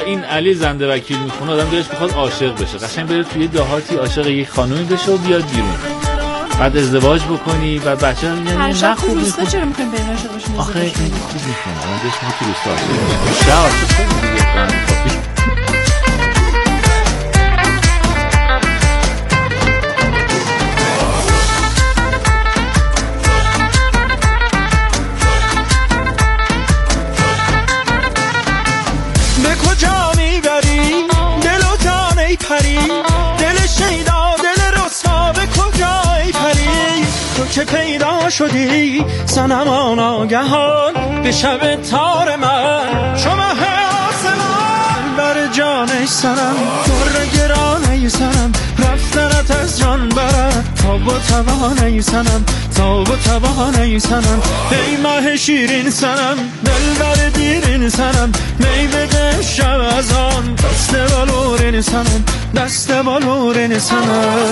این علی زنده وکیل میخونه آدم دلش بخواد عاشق بشه، قشنگ بره توی دهاتی عاشق یک خانومی بشه و بیاد بیرون، بعد ازدواج بکنی بعد بچه هم هر شب تو روستا چرا میخوایم بریم عاشق باشیم؟ آخه این خوب میخونه من دلش ما تو روستا عاشق بشه. که پیدا شدی صنمان آگهان به شب تار من شما آسمان بر جانش سرم در گرانه سرم رفتنت از جان برد تاب و توانه سنم تاب و توانه سنم ای ماه شیرین سنم دل بر دیرین سنم می بده شب از آن دست بالورین سنم دست بالورین سنم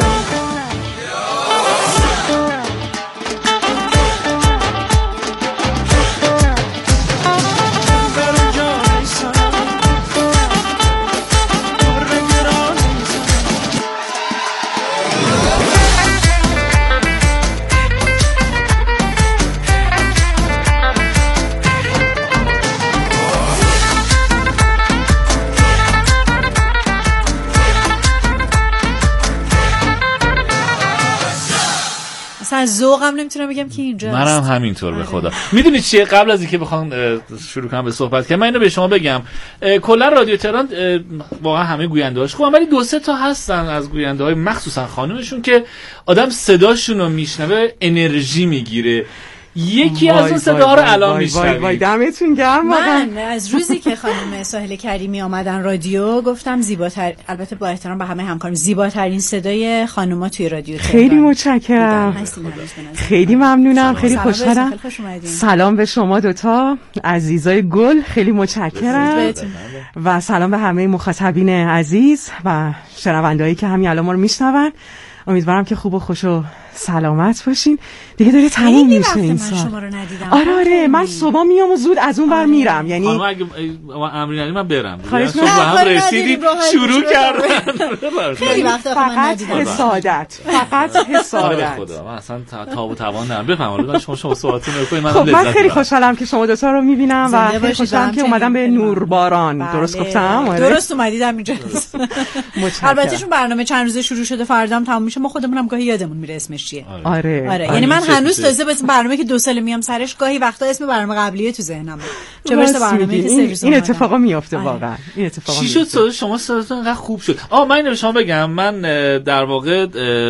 از ذوقم نمیتونم بگم که اینجاست. منم همینطور به خدا. میدونی چیه قبل از اینکه بخوام شروع کنم به صحبت کردن من اینو به شما بگم کلا رادیو تهران واقعا همه گوینده‌هاش خوبن ولی دو سه تا هستن از گوینده‌های مخصوصا خانومشون که آدم صداشون رو میشنوه انرژی میگیره. یکی از اون صداها رو الان میشنوید. وای دمتون گرم. من از روزی که خانم ساحل کریمی آمدن رادیو گفتم زیباتر، البته با احترام به همه همکارم، زیباترین صدای خانوما توی رادیو تهران. خیلی متشکرم. خیلی ممنونم. خیلی خوشحالم. سلام به شما دوتا عزیزای گل، خیلی متشکرم. و سلام به همه مخاطبین عزیز و شنوندهایی که همین الان ما رو میشنون. امیدوارم که خوب و خوش و سلامت باشین. دیگه داره تموم میشه این سال. من شما رو ندیدم. آره من صبح میام و زود از اون ور میرم. یعنی خانم اگه امری ندید من برم. خواهش می‌کنم هم رسیدیم شروع کردن. خیلی وقتا من ندیدم. حسادت. فقط حسادت. خدا من اصلا تاب و توان ندارم. بفرمایید شما صحبتتون رو کنید. من خیلی خوشحالم که شما دو تا رو میبینم و خیلی خوشحالم که اومدم به نورباران. درست گفتم؟ درست اومدیدم اینجا. البته چون برنامه چند روزه شروع شده فردام تموم میشه ما خودمونم گاهی یادمون میره اسمش چیه. آره. یعنی من هنوز تازه به برنامه که 2 سال میام سرش گاهی وقتا اسم برنامه قبلیه تو ذهنمه. چه برسه برنامه‌ای که 3 روز این اتفاقا میفته واقعا. این اتفاقا چی شد شما صداتون انقدر خوب شد؟ من اینو به شما بگم من در واقع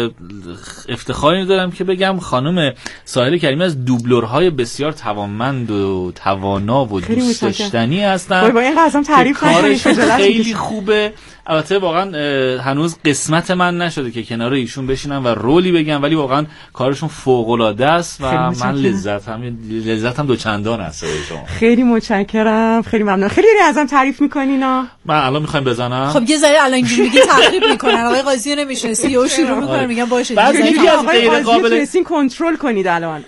افتخاری دارم که بگم خانم ساحل کریمی از دوبلورهای بسیار توانمند و توانا و دوست داشتنی هستن. با این قضام تعریف نکنید خیلی خوبه. البته واقعا هنوز قسمت من نشده که کنار ایشون بشینم و رولی بگم ولی واقعا کارشون فوق العاده است و من لذتم دوچندان است شما. خیلی متشکرم. خیلی ممنون. خیلی ازم تعریف میکنینا. من الان میخوایم بزنم. خب یه ذره الان اینجوری میگی تعریف میکنن. آقای قاضی رو نمیشناسی و شروع میکنه میگم باشه. بعضی از غیر قابل رسین کنترل کنید الان.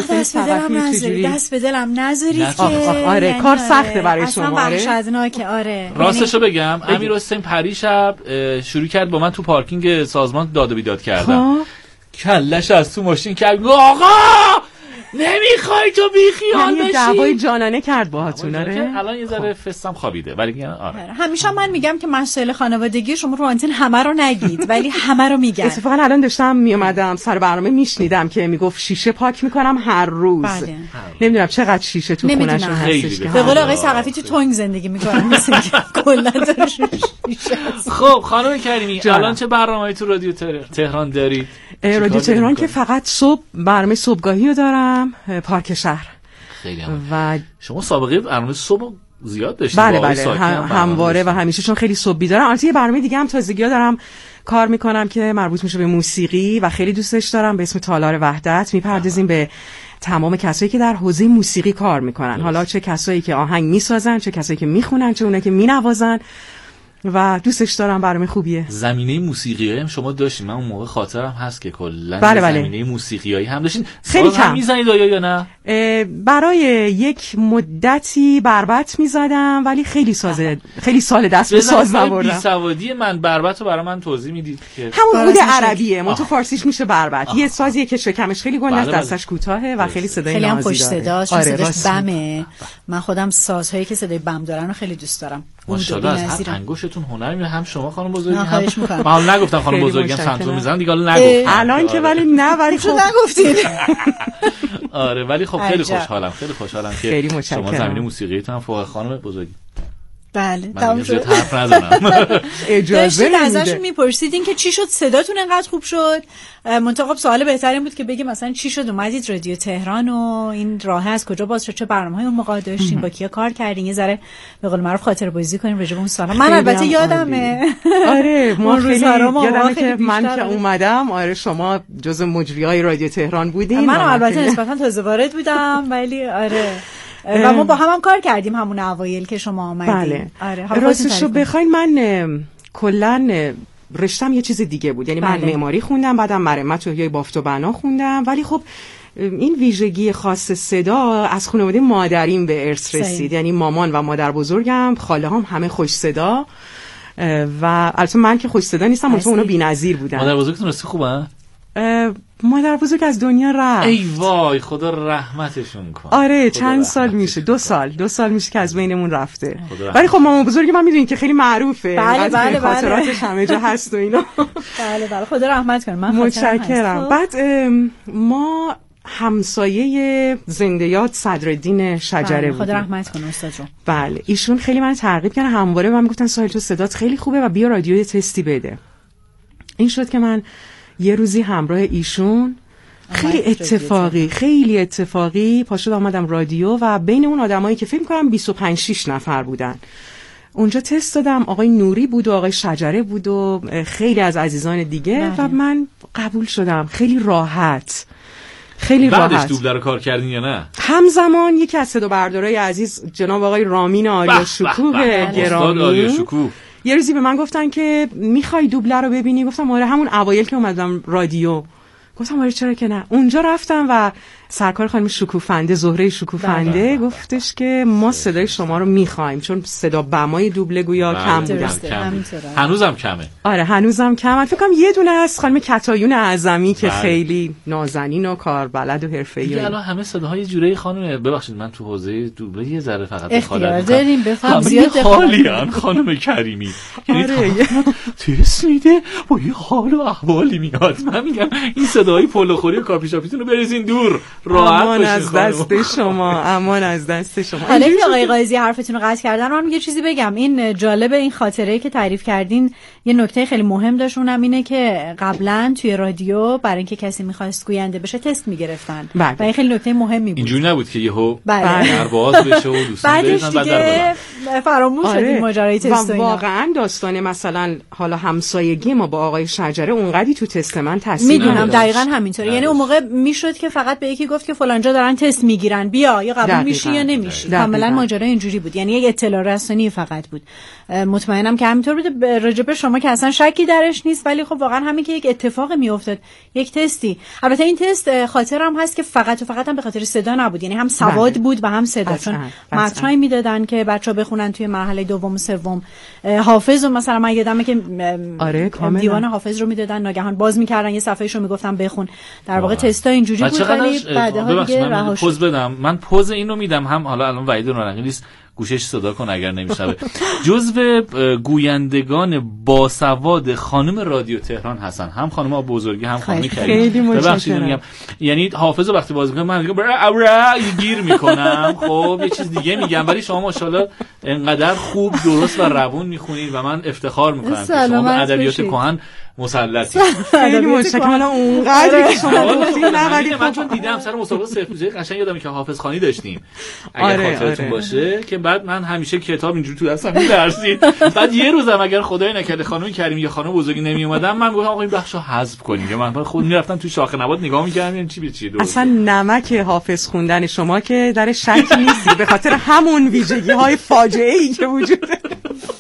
دست به دلم نذاری که آره کار سخته برای شما. اصلا وحشتناکه. آره راستشو بگم امیر حسین پریشب شروع کرد با من تو پارکینگ سازمان داد و بیداد کردن. کلش از تو ماشین کرد آقا نمیخوای تو بیخیال بشی. یعنی دعوای جانانه کرد باهاتون. آره الان یه ذره فستم خوابیده ولی آره. همیشه من میگم که مسائل خانوادگی شما رو آنتن همه رو نگید ولی همه رو میگن. اتفاقا الان داشتم میومدم سر برنامه میشنیدم که میگفت شیشه پاک میکنم هر روز. نمیدونم چقدر شیشه تو خونه‌شون هستش که به قول آقای ثقفی تو تونگ زندگی میکنن مثلا کلا شیشه. خب خانم کریمی الان چه برنامه‌ای تو رادیو تهران دارید؟ رادیو تهران که فقط صبح برنامه صبحگاهی رو دارم پارک شهر. خیلی و شما سابقه برنامه صبح زیاد داشتید. بله همواره و همیشه چون خیلی صبح بیدارم. البته یه برنامه دیگه هم تازگی‌ها دارم کار میکنم که مربوط میشه به موسیقی و خیلی دوستش دارم به اسم تالار وحدت. میپردازیم به تمام کسایی که در حوزه موسیقی کار میکنن. حالا چه کسایی که آهنگ میسازن، چه کسایی که میخونن، چه اونایی که مینوازن و دوستش دارم، برنامه خوبیه. زمینه موسیقیایی هم شما داشتین؟ من اون موقع خاطرم هست که کلا بله. زمینه موسیقیایی هم داشتین. خیلی کم میزنید یا نه؟ برای یک مدتی بربط میزدم ولی خیلی سال دست به ساز نبردم. بیسوادی من بربط رو برای من توضیح میدید که همون عود عربیه، تو فارسیش میشه بربط. یه سازیه که شکمش خیلی گنده است، دستش کوتاهه و خیلی صدای نازی داره. خیلی هم خوش صداست. صداش بمه. من خودم سازهایی که صدای بم دارن رو خیلی دوست دارم. ماشاءالله از هر انگشتون هنر میاد. هم شما خانم بزرگی هم من نگفتم خانم بزرگی هم سنتور میزنن دیگه، حالا نگفتم الان که ولی نه ولی خب نگفتید. آره ولی خب خیلی خوشحالم که شما زمینه موسیقیتون هم فوق خانم بزرگی. بله تمام شد. حرف نزنم. اجازه ازشون میپرسیدین که چی شد صداتون انقدر خوب شد. منتها سوال بهتری بود که بگی مثلا چی شد اومدید رادیو تهران و این راه از کجا باز شد، چه برنامه‌های اون موقع داشتین، با کیا کار کردین، یه ذره به قول معروف خاطره بازی کنیم راجع به اون سالا. من البته یادمه. آره ما خیلی یادمه که من که اومدم آره شما جز مجریای رادیو تهران بودین. من البته نسبتا تازه وارد بودم ولی آره و ما با هم کار کردیم همون اوایل که شما آمدید. بله. آره راستشو بخواین من کلا رشتم یه چیز دیگه بود، یعنی من معماری خوندم، بعدم مرمت و یا بافت و بنا خوندم، ولی خب این ویژگی خاص صدا از خانواده مادریم به ارث رسید. یعنی مامان و مادر بزرگم، خاله هم همه خوش صدا و البته من که خوش صدا نیستم، مثلا اونا بی‌نظیر بودن. مادر بزرگتون راستی خوبه؟ مادر بزرگ از دنیا رفت. ای وای خدا رحمتشون کنه. آره چند سال میشه، 2 سال میشه که از بینمون رفته. ولی خب مامان بزرگ من میدونین که خیلی معروفه. بله خاطراتش همه جا هست و اینا. بله خدا رحمت کنه. من متشکرم. بعد ما همسایه زنده یاد صدرالدین شجره بود. خدا رحمت کنه استاد رو. بله ایشون خیلی من ترغیب کردن، همواره من میگفتن ساحل تو صدات خیلی خوبه و بیا رادیو تستی بده. این شد که من یه روزی همراه ایشون خیلی اتفاقی پاشد آمدم رادیو و بین اون آدمایی که فکر کنم 25-6 نفر بودن اونجا تست دادم. آقای نوری بود و آقای شجره بود و خیلی از عزیزان دیگه و من قبول شدم. خیلی راحت. بعدش دوبله رو کار کردین یا نه؟ همزمان یکی از صدا بردارای عزیز جناب آقای رامین آریا شکوه گرامی یه روزی به من گفتن که میخوای دوبله رو ببینی؟ گفتم آره، همون اوایل که اومدم رادیو. گفتم آره چرا که نه. اونجا رفتم و سرکار خانم شکوفنده، زهره شکوفنده گفتش که ما صدای شما رو میخوایم، چون صدا بمای دوبله گویا کم بودن. هنوزم کمه. آره هنوزم کمه. فکر کنم یه دونه از خانم کتایون اعظمی که خیلی نازنین و کاربلد و حرفه‌ای. دیگه الان همه صداهای جوره خانم، ببخشید من تو حوزه دوبله یه ذره فقط اختیار داریم بفهم زیاد خالیان خانم کریمی. آره تست میده با یه حال و احوالی میاد. من میگم این صداهای پلوخوری و کافی شاپیتون رو بریزین دور. امان از دست شما، امان از دست شما. حالا که آقای قاضی حرفتون رو قطع کردن، من یه چیزی بگم. این جالب این خاطره که تعریف کردین یه نکته خیلی مهم داشت، اونم اینه که قبلا توی رادیو برای اینکه کسی می‌خواست گوینده بشه تست می‌گرفتن و این خیلی نکته مهمی بود. اینجوری نبود که یهو در باز بشه و دوستان بریزن بعد در فراموش شد این ماجرای تست. و واقعا داستان مثلا حالا همسایگی ما با آقای شجره اونقدی تو تست من تاثیر میدونم دقیقاً همینطوره. یعنی اون موقع میشد که فقط به یکی گفت که فلانجا دارن تست میگیرن، بیا یا قبول میشی یا نمیشی. کاملا ماجرا اینجوری بود، یعنی یک اطلاع رسانی فقط بود. مطمئنم که همینطور بود راجب شما که اصلا شکی درش نیست، ولی خب واقعا همین که یک اتفاق میافتاد، یک تستی. البته این تست خاطرم هست که فقط و فقط هم به خاطر صدا نبود، یعنی هم سواد بود و هم صدا، چون متنایی میدادن که بچه‌ها بخونن توی مرحله دوم و سوم. حافظ رو مثلا من یادمه که دیوان حافظ رو میدادن، ناگهان باز میکردن یه صفحه‌شو میگفتن بخون. در واقع تستا اینجوری بود، ولی بعدها دیگه رهاش. پوز بدم، من پوز اینو میدم، هم حالا الان وحید رونقی نیست گوشش صدا کن اگر نمیشنوه. جزو گویندگان باسواد خانم رادیو تهران هستن، هم خانم بزرگی هم خانم کریم. ببخشید میگم، یعنی حافظ وقتی بازی میکنه من میگم گیر میکنم، خب یه چیز دیگه میگم، ولی شما ماشاءالله انقدر خوب درست و روون میخونید و من افتخار میکنم که شما به ادبیات کهن مسلطی. خیلی متشکرم. اونقدر که شما گفتید نه، ولی من چون دیدم سر مسابقه صفر قشنگ یادم که حافظ خوانی داشتیم اگر خاطرتون باشه، که بعد من همیشه کتاب اینجوری تو دستم می‌درسید. بعد یه روزم اگر خدای نکرده خانم کریمی یا خانم بزرگی نمی اومدن، من گفتم آقا این بخشو حذف کنیم، که من خود میرفتم تو شاخه نبات نگاه می‌کردم این چی به چیه درست. اصلا نمک حافظ خوندن شما که در شک نیستی به خاطر همون ویژگی‌های فاجعه‌ای که وجود داره.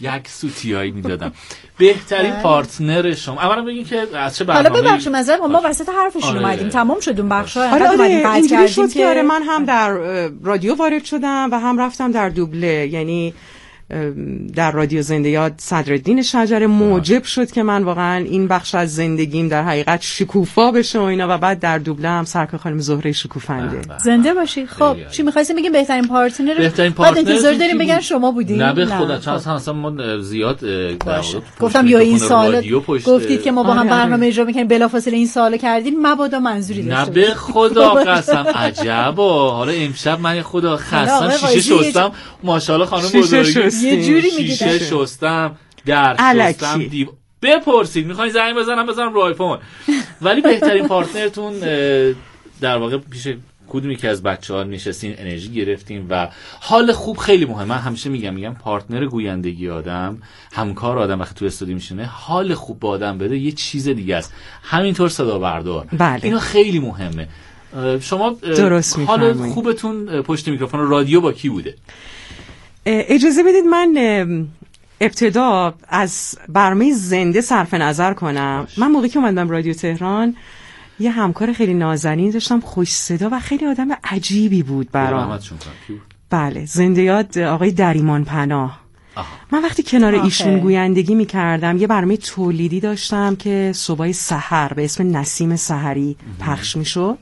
یک سوتیایی میدادم. بهترین پارتنر شما اولا بگین که از چه برنامه‌ای. حالا ببخشید مثلا ما وسط حرفشون اومدیم تمام شد اون بخشا. آره اینجوری شد که آره من هم در رادیو وارد شدم و هم رفتم در دوبله، یعنی در رادیو زنده یاد صدرالدین شجره موجب شد که من واقعا این بخش از زندگیم در حقیقت شکوفا بشه و اینا، و بعد در دوبله هم سرکار خانم زهره شکوفنده. زنده باشی. خب چی می‌خواستیم بگیم؟ بهترین پارتنر انتظار داریم بگن شما بودین؟ نه به خدا چون اصلا ما زیاد گفتم یا این سال گفتید که ما با هم برنامه اجرا می‌کنیم بلافاصله این سالو کردین، مبادا منظوری داشته باشید. نه به خدا قسم عجبا. حالا امشب من خدا خستم شیشه شستم ماشاءالله خانم بزرگی یه جوری میگید شیشه شستم در شستم دیو بپرسید میخواین زنگ بزنم رو آیفون. ولی بهترین پارتنرتون در واقع پیش کدومی که از بچه‌ها نشستین انرژی گرفتین و حال خوب خیلی مهمه. من همیشه میگم پارتنر گویندگی آدم، همکار آدم وقتی تو استودیو میشینه حال خوب با آدم بده یه چیز دیگه است. همینطور صدا بردار. بله. اینا خیلی مهمه. شما حال خوبتون پشت میکروفون رادیو با کی بوده؟ اجازه بدید من ابتدا از برنامه زنده صرف نظر کنم. من موقعی که اومدم رادیو تهران یه همکار خیلی نازنین داشتم، خوش صدا و خیلی آدم عجیبی بود برام. بله، زنده یاد آقای دریمان پناه. من وقتی کنار ایشون گویندگی میکردم یه برنامه تولیدی داشتم که صبحای سحر به اسم نسیم سحری پخش میشد.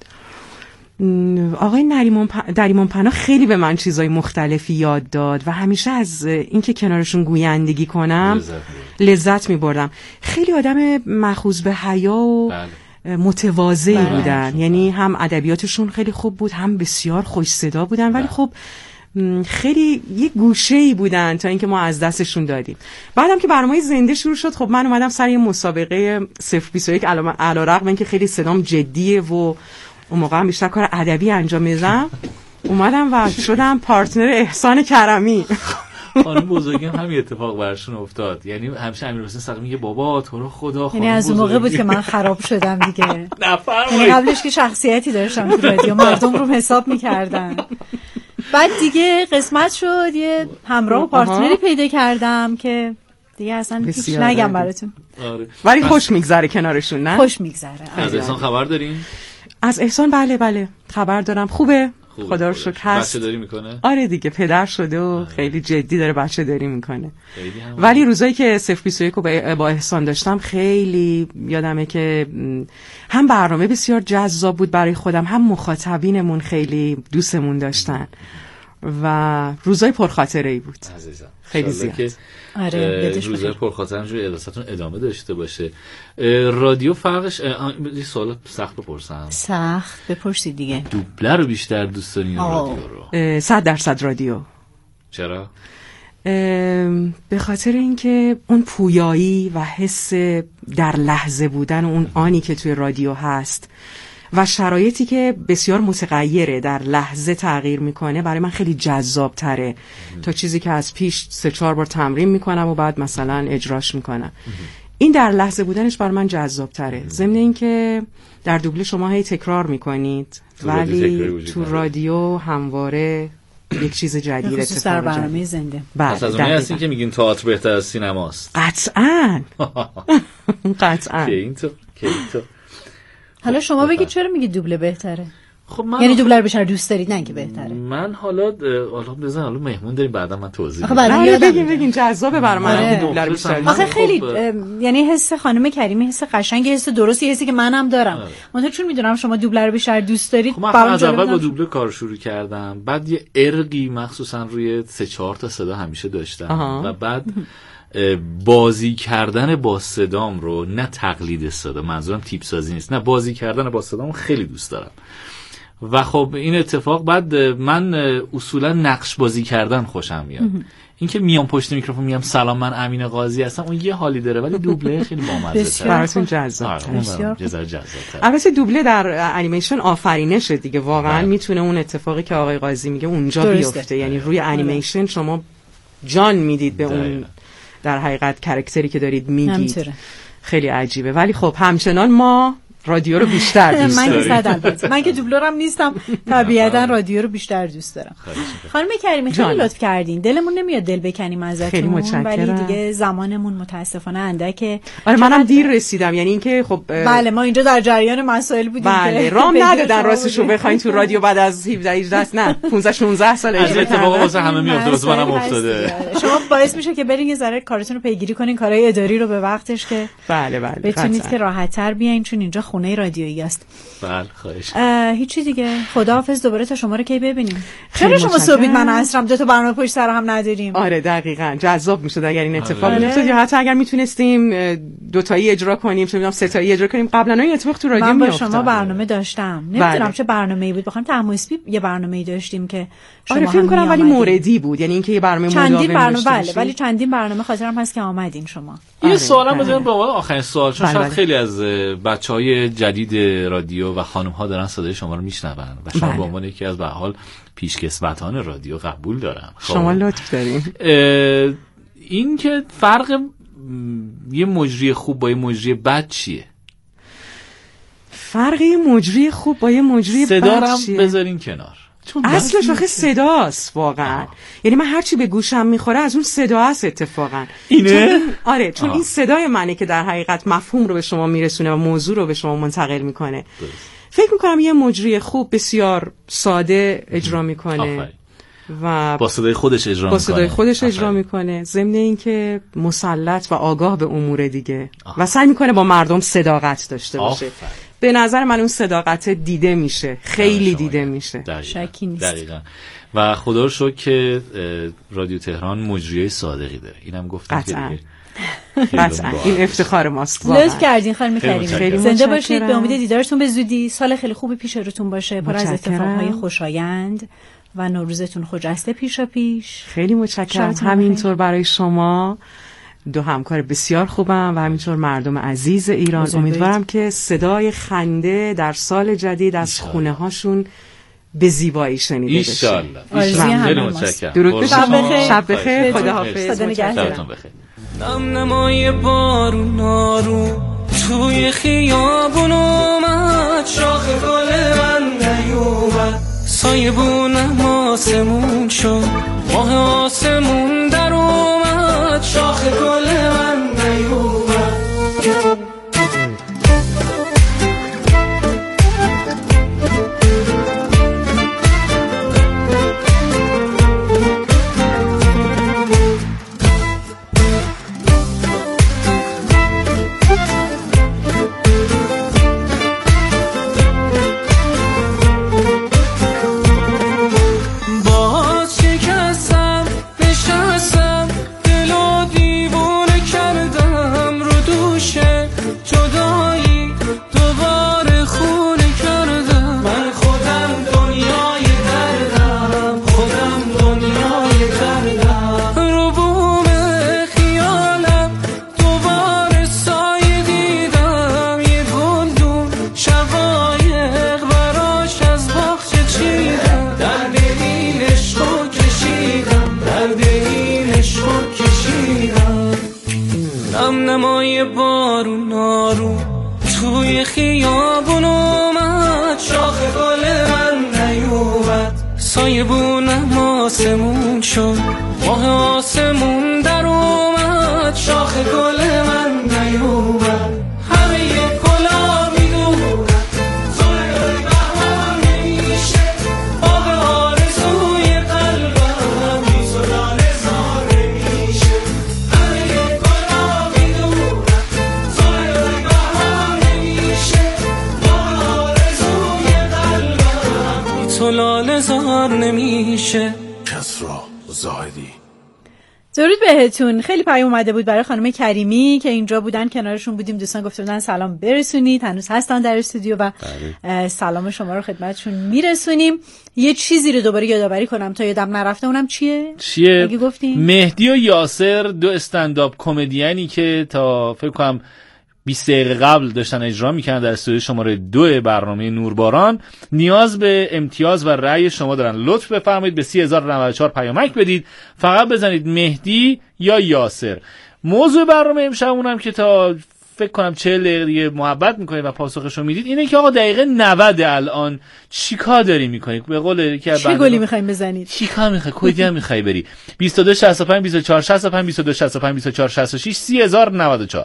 آقای دریمان پناه خیلی به من چیزای مختلفی یاد داد و همیشه از اینکه کنارشون گویندگی کنم لذت می‌بردم. خیلی آدم مأخوذ به حیا و متواضعی بودن، یعنی هم ادبیاتشون خیلی خوب بود، هم بسیار خوش صدا بودن، ولی خب خیلی یه گوشه‌ای بودن تا اینکه ما از دستشون دادیم. بعدم که برنامه زنده شروع شد، خب من اومدم سر یه مسابقه 021 علیرغم اینکه خیلی صدام جدیه و اون موقع هم بیشتر کار ادبی انجام میدم، اومدم و شدم پارتنر احسان کرمی. خانم بزرگی هم همین اتفاق براشون افتاد. یعنی همیشه امیرحسین صقی میگه بابا تو رو خدا یعنی از اون موقع بود که من خراب شدم دیگه. نفرمایید. قبلش که شخصیتی داشتم تو رادیو، مردم رو حساب میکردن. بعد دیگه قسمت شد یه همراه و پارتنری پیدا کردم که دیگه اصلا هیچ نگم براتون. ولی خوش میگذره کنارشون، نه؟ خوش میگذره. از احسان خبر دارین؟ از احسان بله خبر دارم. خوبه خدا رو شکر هست. بچه داری میکنه؟ آره دیگه پدر شده و خیلی جدی داره بچه داری میکنه. ولی روزایی که 021 رو با احسان داشتم خیلی یادمه که هم برنامه بسیار جذاب بود برای خودم، هم مخاطبینمون خیلی دوستمون داشتن و روزای پرخاطره‌ای بود. عزیزم خیلی زیاد. آره روزای پرخاطره همجوری اداستون ادامه داشته باشه. رادیو فرقش یه سوال سخت بپرسم. سخت بپرسید دیگه. دوبله رو بیشتر دوست دارین یا رادیو رو؟ 100% رادیو. چرا؟ به خاطر اینکه اون پویایی و حس در لحظه بودن و اون آنی که توی رادیو هست و شرایطی که بسیار متغیره، در لحظه تغییر میکنه، برای من خیلی جذاب تره تا چیزی که از پیش 3-4 بار تمرین میکنم و بعد مثلا اجراش میکنم. این در لحظه بودنش برای من جذاب تره. ضمن این در دوبله شما هی تکرار میکنید ولی تو رادیو همواره یک چیز جدید اتفاق در برنامه زنده. پس از اونایی هستین که میگین تئاتر بهتر از سینماست. قطعاً. که اینطور حالا شما بگید چرا میگید دوبله بهتره؟ خب من یعنی دوبله رو بیشتر دوست دارید نه اینکه بهتره؟ من حالا حالا مهمون داریم بعدا من توضیح میدم. بگین جذابه برای من دوبله رو بیشتر. آخه خیلی یعنی حس خانم کریمی حس قشنگی، حس درستی، حسی که منم دارم. من چون میدونم شما دوبله رو بیشتر دوست دارید. من از اول با دوبله کار شروع کردم، بعد یه ارقی مخصوصا روی 3-4 تا صدا همیشه داشتم و بعد بازی کردن با صدام رو، نه تقلید صدا، منظورم تیپ سازی نیست، نه بازی کردن با صدام خیلی دوست دارم. و خب این اتفاق بعد من اصولا نقش بازی کردن خوشم میاد. اینکه میام پشت میکروفون میگم سلام من امین قاضی هستم، اون یه حالی داره، ولی دوبله خیلی بامزه تره. براتون جذاب. البته دوبله در انیمیشن آفرینشه دیگه، واقعا میتونه اون اتفاقی که آقای قاضی میگه اونجا بیفته. یعنی روی انیمیشن شما جان میدید به اون در حقیقت کاراکتری که دارید میگید. خیلی عجیبه. ولی خب همچنان ما رادیو رو بیشتر دوست دارم. من که دوبلورم نیستم، طبیعتا رادیو رو بیشتر دوست دارم. خانم کریمی خیلی لطف کردین، دلمون نمیاد دل بکنیم ازتون، ولی دیگه زمانمون متاسفانه اندکه. آره منم دیر رسیدم، یعنی اینکه خب بله ما اینجا در جریان مسائل بودیم بله رام ندادن راستشو بخواین تو رادیو بعد از 17 18 نه 15 16 سال از اتفاقا واسه همه میفته، واسه منم افتاده. شما باعث میشه که برین یه ذره کارتون رو پیگیری کنین، کارهای اداری رو به وقتش که بله بتونید که راحت‌تر بیاین، چون اینجا خونه رادیویی است. بله خواهش. هیچی دیگه، خداحافظ، دوباره تا شما رو کی ببینیم. چرا شما صبحید من عصرم دو تا برنامه پشت سر هم نداریم؟ آره دقیقاً جذاب میشد اگر این اتفاق میافتاد، یا حتی اگر میتونستیم دو تایی اجرا کنیم، چه میدونم سه تایی اجرا کنیم. قبلا این اتفاق تو رادیو میافتاد. من با شما برنامه داشتم، نمیدونم چه برنامه‌ای بود، بخوام تماسبی یه برنامه‌ای داشتیم که شما آره فکر کنم ولی موردی بود، یعنی اینکه یه برنامه مداوم داشتیم. بله ولی چندین برنامه خاطرم هست که آمدین شما. یه سوالم بزنم به عنوان آخرین سوال، چون شاید خیلی از بچهای جدید رادیو و خانم‌ها دارن صدای شما رو میشنون و شما به عنوان یکی از به حال پیشکسوتان رادیو قبول دارم. شما لطف دارین. این که فرق یه مجری خوب با یه مجری بد چیه؟ فرق یه مجری خوب با یه مجری بد چیه؟ صدا رو بذارین کنار. اصلش آخه صداست واقعا. یعنی من هرچی به گوشم میخوره از اون صدا است اتفاقا. اینه؟ چون این صدای منه که در حقیقت مفهوم رو به شما میرسونه و موضوع رو به شما منتقل میکنه. فکر میکنم یه مجری خوب بسیار ساده اجرا میکنه و با صدای خودش اجرا میکنه، ضمن اینکه مسلط و آگاه به امور دیگه و سعی میکنه با مردم صداقت داشته باشه. به نظر من اون صداقت دیده میشه، خیلی دیده میشه، شکی نیست. دقیقاً. و خدا رو شکر که رادیو تهران مجریای صادقی داره. اینم گفتم که قطعاً این افتخار ماست. لطف کردین خانم کریمی، زنده باشید، به امید دیدارتون به زودی. سال خیلی خوبی پیش روتون باشه، پر از اتفاقهای خوشایند و نوروزتون خجسته پیشا پیش. خیلی متشکرم. همینطور برای شما دو همکار بسیار خوبم و همینطور مردم عزیز ایران. امیدوارم که صدای خنده در سال جدید از خونه هاشون به زیبایی شنیده بشه. خیلی متشکرم. درود به شما. شب بخیر. خداحافظ. خدا نگهدارتون. نم نمای بارون آروم توی خیابون اومد، شاخ گل من نیومد، سایبونم آسمون شد، ماه آسمون در اومد، شاخ گل من نیومد. نمای بارون آروم توی خیابون اومد، شاخ گل من نیومد، سایبونم آسمون شد، ماه آسمون در اومد، شاخ گل من نیومد. همه یک کلا میدونم زوی بهار نمیشه، آب آرزوی قلبم میزدان زار نمیشه. همه یک کلا میدونم زوی بهار نمیشه، آب آرزوی قلبم میزدان زار نمیشه. کسرا زاهدی. درود بهتون. خیلی پیام اومده بود برای خانم کریمی که اینجا بودن، کنارشون بودیم، دوستان گفته بودن سلام برسونید، هنوز هستن در استودیو و سلام شما رو خدمتشون میرسونیم. یه چیزی رو دوباره یادآوری کنم تا یادم نرفته، اونم چیه؟ اگه گفتیم مهدی و یاسر، دو استندآپ کمدیانی که تا فکر کنم 20 دقیقه قبل داشتن اجرا میکنن در استودیو شماره 2 برنامه نورباران، نیاز به امتیاز و رأی شما دارن. لطف بفرمایید به 3094 پیامک بدید، فقط بزنید مهدی یا یاسر. موضوع برنامه امشب اونم که تا فکر کنم 40 دقیقه دیگه محبت میکنید و پاسخشو میدید اینه که آقا دقیقه 90 الان چیکار داری میکنی؟ به قول که چه گلی میخوایم بزنید؟ چیکار میخوای؟ کجا میخوای بری؟ 22 65 24 65 22 65 24 66 30094.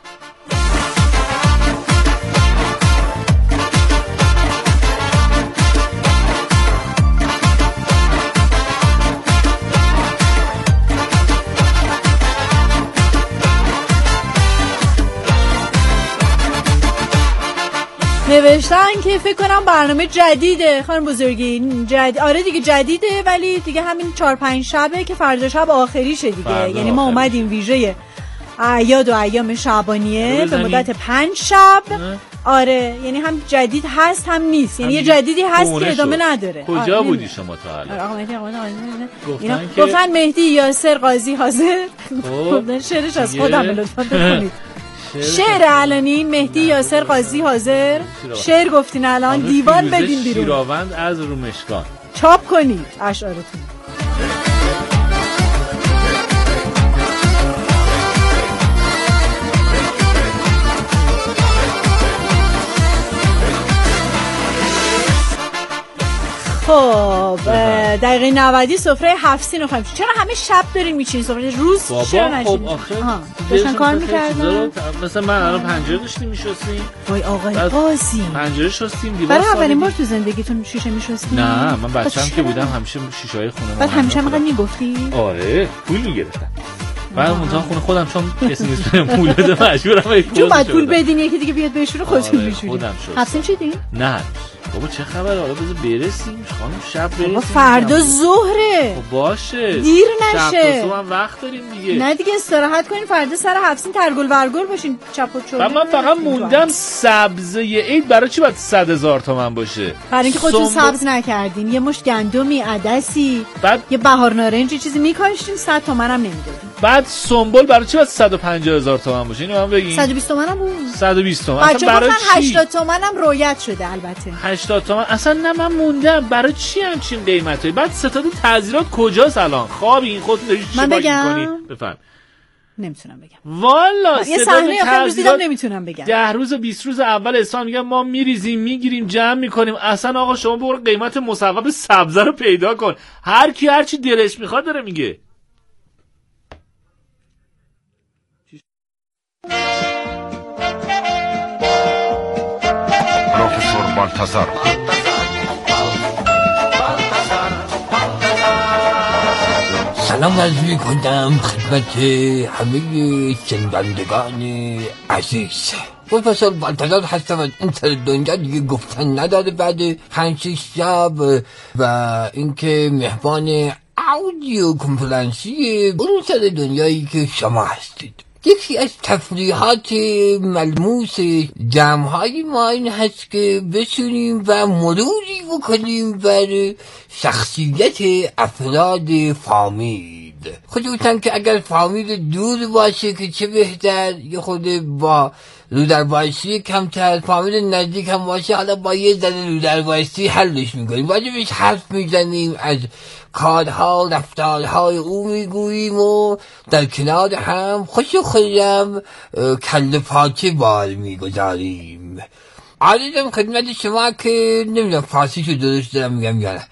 نوشتن که فکر کنم برنامه جدیده خانم بزرگی. آره دیگه جدیده، ولی دیگه همین 4-5 شبه که فردا شب آخریشه دیگه. یعنی ما اومدیم ویژه اعیاد و ایام شعبانیه به مدت 5 شب. آره یعنی هم جدید هست هم نیست، یعنی یه جدیدی هست که ادامه نداره. کجا بودی شما تا الان؟ آقا مهدی گفتن مهدی یاسر قاضی حاضر. گفتن شعرش از خودم لطفا بخونید. شعر علنی مهدی یاسر قاضی حاضر. شعر گفتین الان دیوان بدین بیرون. شیراوند از رومشگان چاپ کنید اشعارتون. خب دقیقه 90 سفره 7 سین و 5. چرا همه شب دارین میچینین سفره روز چرا نشین؟ داشتن کار میکردن. مثلا من الان پنجره داشتیم میشستیم. وای آقای قاضی پنجره شستیم دیوار. برای اولین بار تو زندگیتون شیشه میشستین؟ نه من بچه‌ام که بودم همیشه شیشه‌های خونه بعد همیشه اینقدر میگفتی؟ آره پول میگرفتم. بعد اونجا خونه خودم چون کسی نیست پول بده مجبورم چون بعد پول بدین یکی دیگه بیاد بهشون خودتون میشورید. خودم شد. هفتین چی دین؟ نه بابا چه خبره؟ حالا بذار برسیم خانم شب برسیم. بابا فردا ظهره. خب باشه دیر نشه. شب تا صبح وقت داریم دیگه. نه دیگه استراحت کنین فردا سر هفتین ترگل ورگل باشین چپ و چوله. من فقط موندم سبزه عید برای چی باید 100,000 تومان باشه؟ برای اینکه خودتون سبز نکردین. یه مشت گندمی عدسی بعد یه بهار نارنجی چیزی میکاشتین 100 تومن هم نمیدادین. بعد سنبل برای چی باید 150,000 تومان باشه؟ اینو من بگین. 120 تومن هم بود. 120 تومن اصلا برای چی؟ 80 تومن هم رویت شده البته. 80 تومن اصلا نه من موندم برای چی همچین قیمتایی؟ بعد ستاد تعزیرات کجاست الان؟ خواب این خودت داری چی می‌کنی؟ بفهم. نمیتونم بگم والا یه صحنه آخر روز دیدم نمیتونم بگم. 10 روز 20 روز اول اسفند میگم ما میریزیم میگیریم جمع میکنیم. اصلا آقا شما برو قیمت مصوب سبزه رو پیدا کن. هر کی هر چی دلش میخواد داره میگه. پروفسور بالتزار سلام عرض می‌کنم خدمت همه شنوندگان عزیز. پروفسور بالتزار هستم از این سر دنیا دیگه گفتن نداره بعد 5-6 شب و اینکه مهمان اودیو کنفرانسی اون سر دنیایی که شما هستید. یکی از تفریحات ملموس جمع‌های ما این هست که بشونیم و مروری بکنیم بر شخصیت افراد فامیل، خصوصا که اگر فامیل دور باشه که چه بهتر، یه خود با رودربایستی کمتر، فامیل نزدیک هم باشه حالا با یه ذره رودربایستی حلش میکنیم، واجبش حرف میزنیم، از کارها رفتارهای او میگوییم و در کنار هم خوش و خرم کله پاچه بار میگذاریم. عزیزم خدمت شما که نمیدونم فارسیشو درست دارم میگم یا نه،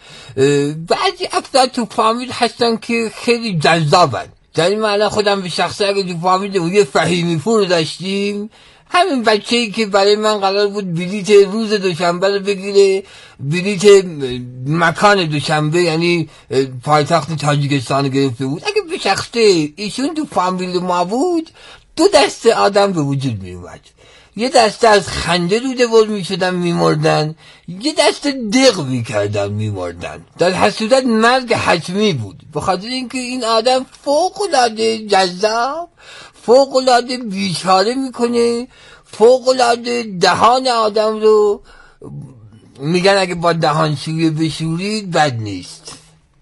بعضی افراد تو فامیل هستن که خیلی جذابن. در این معنی خودم به شخصه اگه تو فامیل یه فهیمی پور داشتیم، همین بچه‌ای که برای من قرار بود بلیت روز دوشنبه رو بگیره، بلیت مکان دوشنبه یعنی پایتخت تاجیکستان گرفته بود، اگه به شخصه ایشون تو فامیل ما بود، 2 دسته آدم به وجود می اومد. یه دسته از خنده رو دور می شدن می مردن، یه دسته دق می کردن می مردن. در حسودت مرگ حتمی بود، به خاطر اینکه این آدم فوق العاده جذاب، فوق العاده بیچاره میکنه، فوق العاده دهان آدم رو میگن اگه با دهانشویی بشورید بد نیست.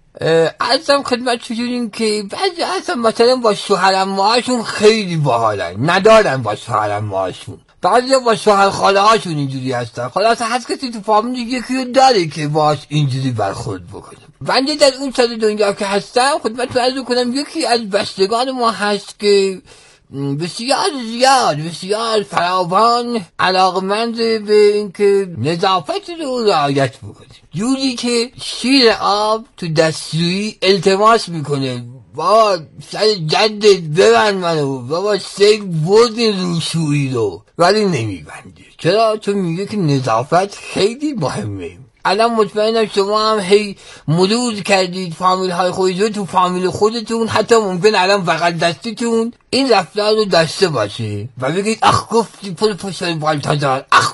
ازم خدمت شدیم که بعضی اصلا مثلا با شوهرم ماهاشون خیلی باحالن، ندارن با شوهرم ماهاشون، بعضی با شوهر خاله هاشون اینجوری هستن. خلاصه هر کسی تو فامیل یکی رو داره که باش اینجوری برخورد بکنه. بنده در اون سر دنیا که هستم خدمت رو عرض کنم، یکی از بستگان ما هست که بسیار فراوان علاقمند به اینکه نظافت رو رعایت بکنه، جوری که شیر آب تو دستشویی التماس میکنه بابا سر جدت ببند منو، بابا سگ بردی روشویی رو، ولی نمیبنده. چرا؟ چون میگه که نظافت خیلی مهمه. الان مطمئنم شما هم هی مرور کردید فامیل های خودتون، تو فامیل خودتون حتی ممکن الان بغل دستیتون این رفتار رو داشته باشه و بگید اخ گفتی پل پشت بالتازار، اخ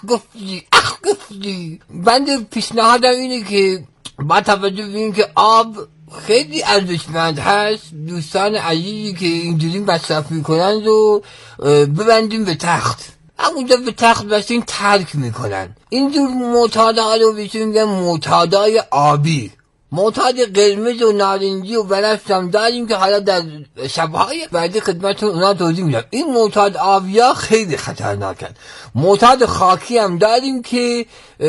گفتی. بنده پیشنهادم اینه که با توجه به این که آب خیلی ارزشمند هست، دوستان عزیزی که اینجوری مصرف میکنن رو ببندیم به تخت. همونجا به تخت بستین ترک میکنن. اینجور معتادها رو بهشون میگن معتادای آبی. معتاد قرمز و نارنجی و بنفش هم داریم که حالا در شبهای بعدی خدمتتون اونا توضیح میدم. این معتاد آبیا خیلی خطرناکن. معتاد خاکی هم داریم که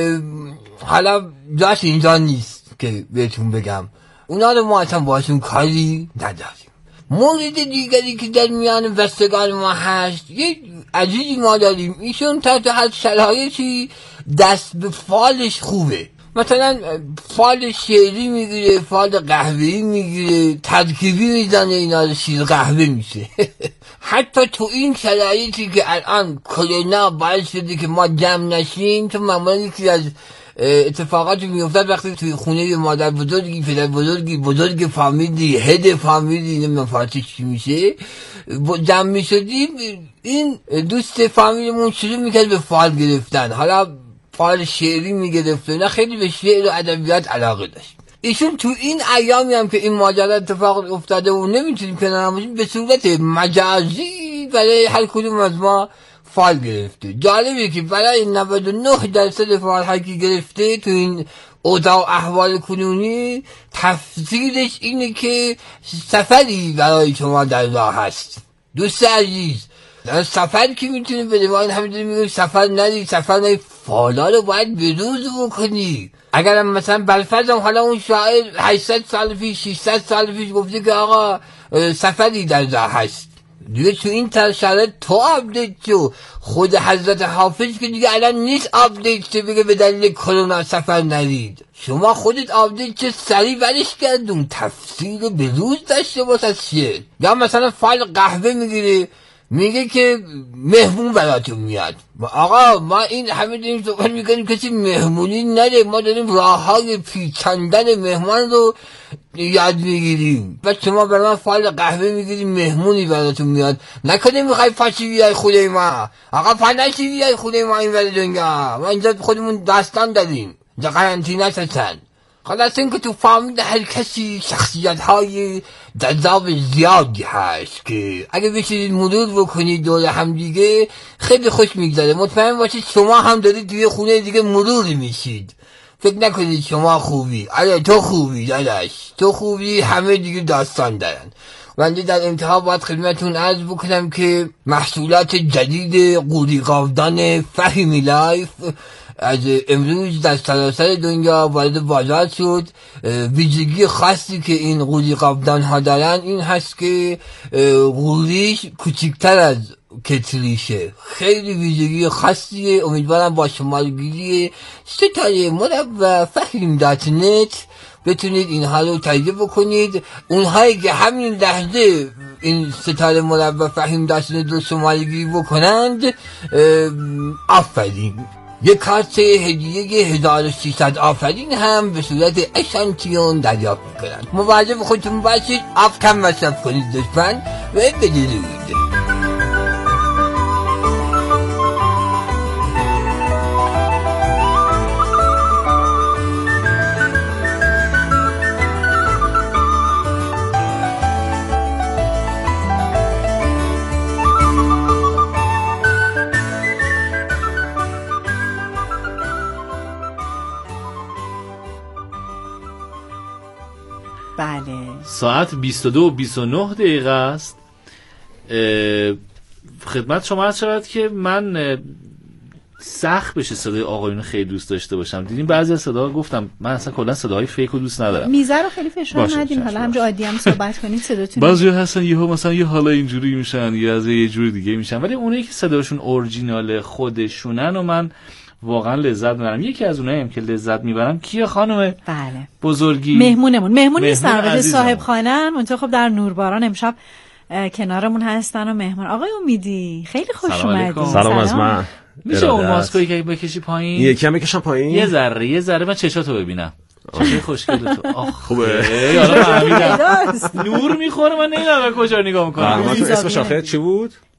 حالا جاش اینجا نیست که بهتون بگم. اونا رو ما اصلا باشون کاری نداریم. مورد دیگری که در میان بستگان ما هست، یک عزیزی ما داریم ایشون تحت هر شرایطی دست به فالش خوبه. مثلا فال شعری میگیره، فال قهوه‌ای میگیره، ترکیبی میزنه، اینا رو شیر قهوه میشه. حتی تو این شرایطی که الان کرونا باعث شده که ما جمع نشیم، تو معمولا یکی از اتفاقاتی میافتاد وقتی توی خونه مادر بزرگی، پدر بزرگی، بزرگ فامیلی، هد فامیلی، نمیدونم فارسیش چی میشه، جمع میشدیم، این دوست فامیلمون شروع میکرد به فال گرفتن. حالا فال شعری میگرفت، نه خیلی به شعر و ادبیات علاقه داشت. ایشون تو این ایامی هم که این ماجرا اتفاق افتاده و نمیتونیم کنار هم باشیم، به صورت مجازی برای هر کدوم از ما فال گرفته. جالبه که برای 99% فال هایی که گرفته تو این اوضاع و احوال کنونی تفسیرش اینه که سفری برای شما در راه هست. دوست عزیز، سفر که میتونی بده، ما این همینطوری میگم سفر ندی، فالا رو باید به روز بکنی. اگر مثلا بالفرضم حالا اون شاعر 800 سال پیش 600 سال پیش گفته که آقا سفری در راه هست، دیگه تو این شرایط تو آپدیت شو. خود حضرت حافظ که دیگه الان نیست آپدیت شو بگه به دلیل کرونا سفر نرید. شما خودت آپدیت شو، سریع ورش کردون، تفسیر به روز داشته باش از شعر. یا مثلا فال قهوه میگیره، میگه که مهمون براتون میاد. آقا ما این همه داریم صحبت میکنیم کسی مهمونی نره، ما داریم راه های پیچاندن مهمان رو یاد میگیریم. و شما برای من فال قهوه میگیریم مهمونی براتون میاد. نکنه میخوای فاشی بیای خونه ما، آقا فنشی بیای خونه ما این ور دنیا. ما اینجا خودمون داستان داریم، اینجا قرنطینه هستن. خلاص این که تو فامیل هر کسی شخصیت های جذاب زیادی هست که اگه بشید مرور بکنید دور هم دیگه خیلی خوش میگذاره. مطمئن باشید شما هم دارید توی خونه دیگه مرور میشید. فکر نکنید شما خوبی، آره تو خوبی داداش، تو خوبی، همه دیگه داستان دارن. من در انتها باید خدمتون عرض بکنم که محصولات جدید قوری قاودان فهیمی لایف از امروز در سراسر دنیا وارد بازار شد. ویژگی خاصی که این قوری قاودان ها دارن این هست که قوریش کوچکتر از کتریشه. خیلی ویژگی خاصیه. امیدوارم با شمارگیری ستاره مربع fahim.net بتونید اینها رو تهیه بکنید. اونهایی که همین لحظه این ستاره مربع fahim.net رو شمارگیری بکنند، آفرین. یک کارت هدیه 1300 آفرین هم به صورت اشانتیون دریافت میکنند. مواظب خودتون باشید، آب کم مصرف کنید لطفاً و بدید. ساعت 22:29 است. خدمت شما عرض شود که من سخت بشه صدای آقایون خیلی دوست داشته باشم. دیدیم بعضی از صداها گفتم من اصلا کلا صداهای فیک رو دوست ندارم. میزه رو خیلی فشار ندین، حالا همونجا عادی هم صحبت کنید صداتون. بعضی هستن یهو مثلا یه حالا اینجوری میشن یا از یه جوری دیگه میشن، ولی اونایی که صداشون اورجینال خودشونن و من واقعا لذت میبرم. یکی از اونایی هم که لذت میبرم کیه خانم؟ بله بزرگی مهمون نیست، البته صاحب خانه منتها خب در نورباران امشب کنارمون هستن و مهمان. آقای امیدی خیلی خوش اومدید. سلام از من. میشه اون ماسکویی که بکشی پایین؟ یکی هم بکشم پایین؟ یه ذره من چشاتو ببینم. چه خوشگله تو. خوبه. حالا فهمیدم. نور میخوره، من نمیدونم کجا نگاه میکنم. اسم شاخه چی بود؟